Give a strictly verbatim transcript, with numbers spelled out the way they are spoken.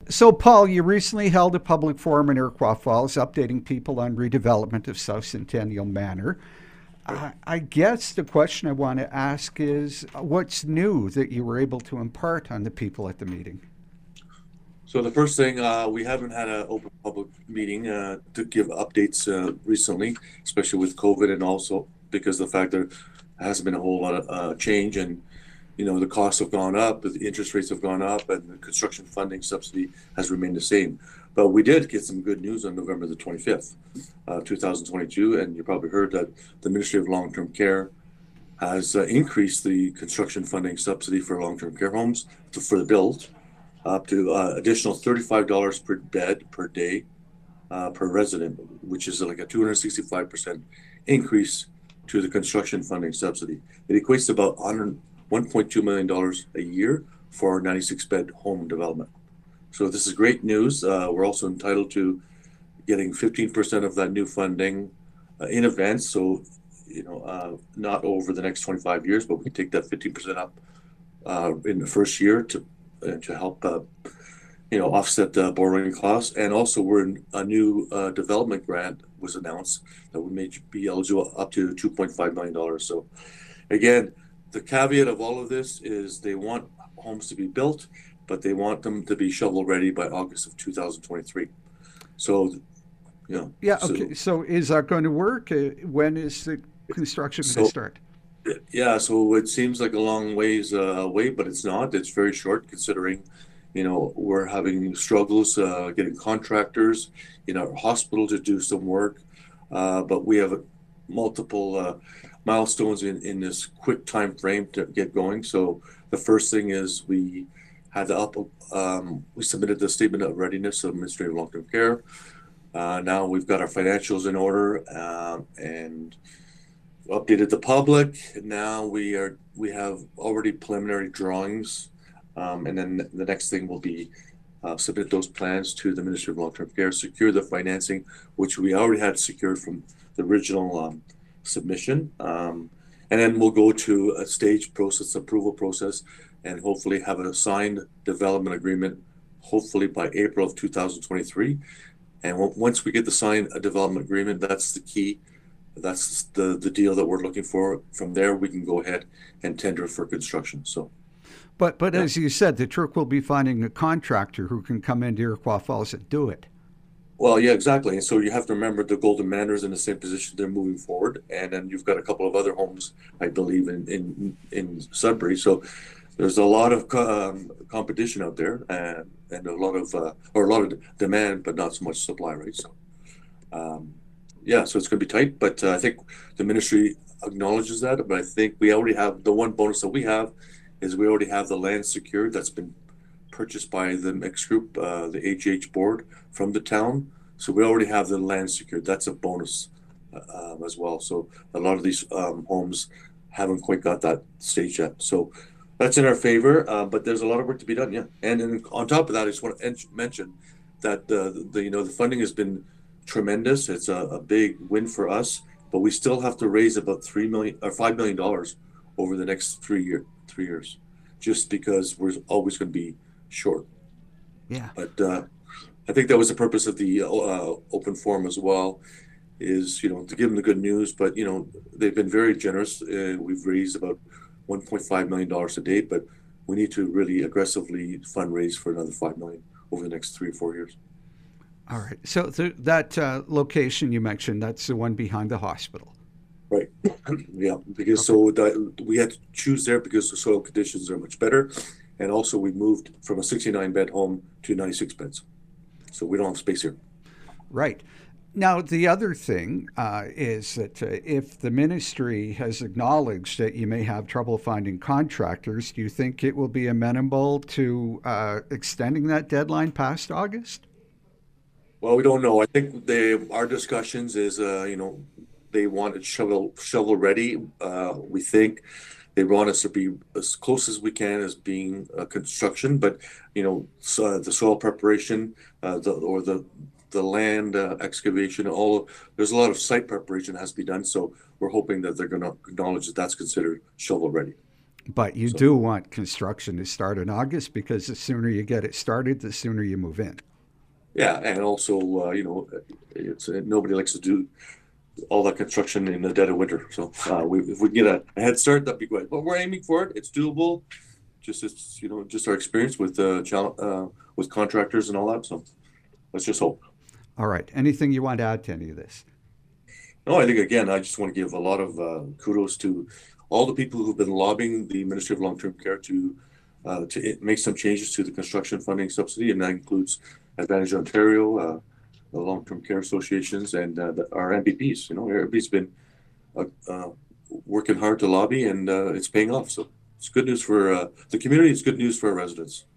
So, Paul, you recently held a public forum in Iroquois Falls updating people on redevelopment of South Centennial Manor. Right. I, I guess the question I want to ask is what's new that you were able to impart on the people at the meeting? So the first thing, uh, we haven't had an open public meeting uh, to give updates uh, recently, especially with COVID, and also because of the fact there hasn't been a whole lot of uh, change, and you know the costs have gone up, the interest rates have gone up, and the construction funding subsidy has remained the same. But we did get some good news on November the twenty-fifth, uh, two thousand twenty-two, and you probably heard that the Ministry of Long-Term Care has uh, increased the construction funding subsidy for long-term care homes to, for the build up to uh, additional thirty-five dollars per bed per day uh, per resident, which is like a two hundred sixty-five percent increase to the construction funding subsidy. It equates to about one point two million dollars a year for a ninety-six bed home development. So this is great news. Uh, we're also entitled to getting fifteen percent of that new funding uh, in advance. So, you know, uh, not over the next twenty-five years, but we can take that fifteen percent up uh, in the first year to uh, to help, uh, you know, offset the borrowing costs. And also, we're in a new uh, development grant was announced that we may be eligible up to two point five million dollars. So, again, the caveat of all of this is they want homes to be built, but they want them to be shovel ready by August of two thousand twenty-three. So, you know, Yeah, so okay. So, is that going to work? Uh, When is the construction going to so start? yeah, so it seems like a long ways uh, away, but it's not. It's very short considering, you know, we're having struggles uh, getting contractors in our hospital to do some work, uh, but we have multiple uh, milestones in, in this quick time frame to get going. So the first thing is we had the up, um, we submitted the statement of readiness of Ministry of Long-Term Care. Uh, now we've got our financials in order um, and updated the public. Now we are we have already preliminary drawings, um, and then the next thing will be uh, submit those plans to the Ministry of Long-Term Care, secure the financing, which we already had secured from the original um, submission, um, and then we'll go to a stage process, approval process, and hopefully have a signed development agreement, hopefully by April of two thousand twenty-three. And w- once we get the signed a development agreement, that's the key. That's the the deal that we're looking for. From there, we can go ahead and tender for construction. So, But but yeah. as you said, the trick will be finding a contractor who can come into Iroquois Falls and do it. Well, yeah, exactly. And so you have to remember the Golden Manor is in the same position. They're moving forward, and then you've got a couple of other homes, I believe, in in in Sudbury. So there's a lot of co- um, competition out there, and and a lot of uh, or a lot of demand, but not so much supply, right? So, um, yeah, so it's going to be tight, but uh, I think the ministry acknowledges that. But I think we already have the one bonus that we have is we already have the land secured that's been purchased by the mixed group, uh, the H H board from the town. So we already have the land secured. That's a bonus uh, um, as well. So a lot of these um, homes haven't quite got that stage yet. So that's in our favor, uh, but there's a lot of work to be done. Yeah, and then on top of that, I just want to en- mention that uh, the, the you know the funding has been tremendous. It's a, a big win for us, but we still have to raise about three million or five million dollars over the next three year three years, just because we're always going to be short. Yeah. But uh, I think that was the purpose of the uh, open forum as well, is you know to give them the good news. But you know they've been very generous. Uh, we've raised about one point five million dollars to date, but we need to really aggressively fundraise for another five million over the next three or four years. All right. So th- that uh, location you mentioned, that's the one behind the hospital. Right. Yeah, because Okay. so that we had to choose there because the soil conditions are much better, and also we moved from a sixty-nine bed home to ninety-six beds, so we don't have space here. Right. Now, the other thing uh, is that uh, if the ministry has acknowledged that you may have trouble finding contractors, do you think it will be amenable to uh, extending that deadline past August? Well, we don't know. I think they our discussions is uh, you know they want it shovel shovel ready. Uh, we think they want us to be as close as we can as being uh, construction, but you know so, the soil preparation uh, the, or the the land uh, excavation, all there's a lot of site preparation that has to be done. So we're hoping that they're going to acknowledge that that's considered shovel ready. But you So do want construction to start in August because the sooner you get it started, the sooner you move in. yeah, and also uh, you know, it's uh, nobody likes to do all that construction in the dead of winter. So uh, we, if we get a, a head start, that'd be great. But we're aiming for it. It's doable. Just it's you know just our experience with uh, challenge, uh with contractors and all that. So let's just hope. All right. Anything you want to add to any of this? No, I think again, I just want to give a lot of uh, kudos to all the people who've been lobbying the Ministry of Long-Term Care to uh, to make some changes to the construction funding subsidy, and that includes Advantage Ontario, uh, the long-term care associations, and uh, the, our M P Ps. You know, everybody's been uh, uh, working hard to lobby, and uh, it's paying off. So it's good news for uh, the community. It's good news for our residents.